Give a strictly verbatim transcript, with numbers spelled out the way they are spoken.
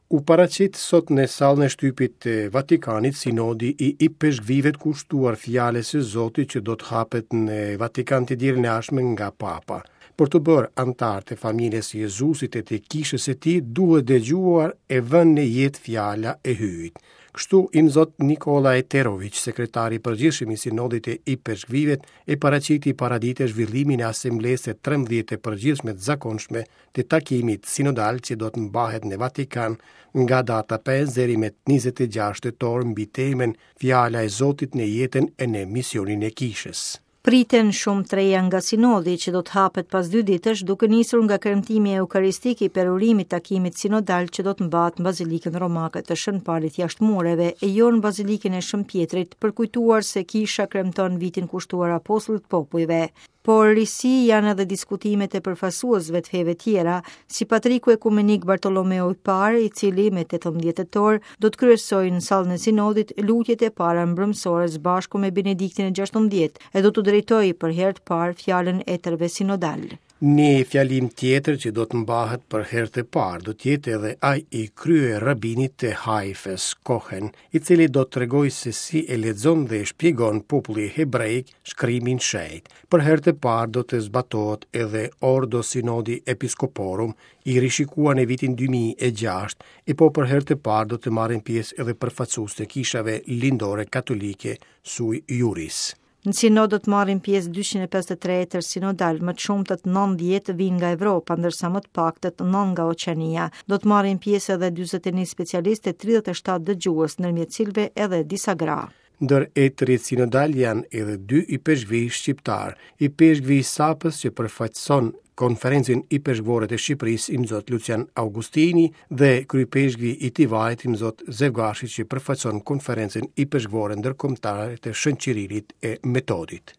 U paraqit sot në sallën e shtypit të Vatikanit sinodi i i peshkvive të kushtuar fjales së Zotit që do të hapet në Vatikan të dielënjashme nga Papa. Për të bërë antar të familjes së Jezusit e të kishës së tij duhet dëgjuar e vënë në jetë fjala e hyjt. Kështu im Zot Nikola Eterović, sekretari i përgjithshëm i sinodit e i peshkvive, e paraqiti paradite zhvillimin e asemblesë së trembëdhjetë të përgjithshme të zakonshme të takimit sinodal që do të mbahet në Vatikan nga data pesë deri me njëzet e gjashtë tetor mbi temën Fjala e Zotit në jetën e në misionin e kishës. Priten shumë treja nga sinodi që do të hapet pas dy ditësh, duke nisur nga kremtimi eukaristik i perurimit takimit sinodal që do të mbahet në Bazilikën Romake të Shën Palit Jashtëmureve e jo në Bazilikën e Shën Pjetrit, për kujtuar se kisha kremton vitin kushtuar apostullit popujve. Por risi janë edhe diskutimet e përfaqësuesve të feve tjera, si Patriku Ekumenik Bartolomeu i parë, i cili me tetëmbëdhjetë tetor do të kryesojë në sallën e sinodit lutjet e para mbrëmësore së bashku me Benediktin e gjashtëmbëdhjetë e do të drejtojë për herë të parë fjalën e tërve sinodal. Një fjalim tjetër që do të mbahet për herë të parë do të jetë edhe ai i krye rabinit të Haifes, Kohen, i cili do të tregojë se si e lexon dhe e shpjegon populli hebrejik shkrimin shenjtë. Për herë të parë do të zbatohet edhe Ordo Synodi Episcoporum, i rishikuar në vitin dy mijë e gjashtë, e po për herë të parë do të marrin pjesë edhe përfaqësues të kishave lindore katolike sui iuris. Në sinod do të marrin pjesë dyqind e pesëdhjetë e tre etër sinodal, më të shumtët nëntëdhjetë vijnë nga Evropa, ndërsa më të paktët nëntë nga Oqeania. Do të marrin pjesë edhe dyzet e një specialistë e tridhjetë e shtatë dëgjues, ndërmjet cilëve edhe disa gra. Ndër etërit sinodal janë edhe dy i peshkvi shqiptar, i peshkvi Sapës që përfaqëson konferencën i peshkvorë të Shqipërisë im Zot Lucian Augustini dhe kryepeshkvi i Tivajt im Zot Zevgashi që përfaqëson konferencën i peshkvorë ndërkombëtare të Shën Qirilit e Metodit.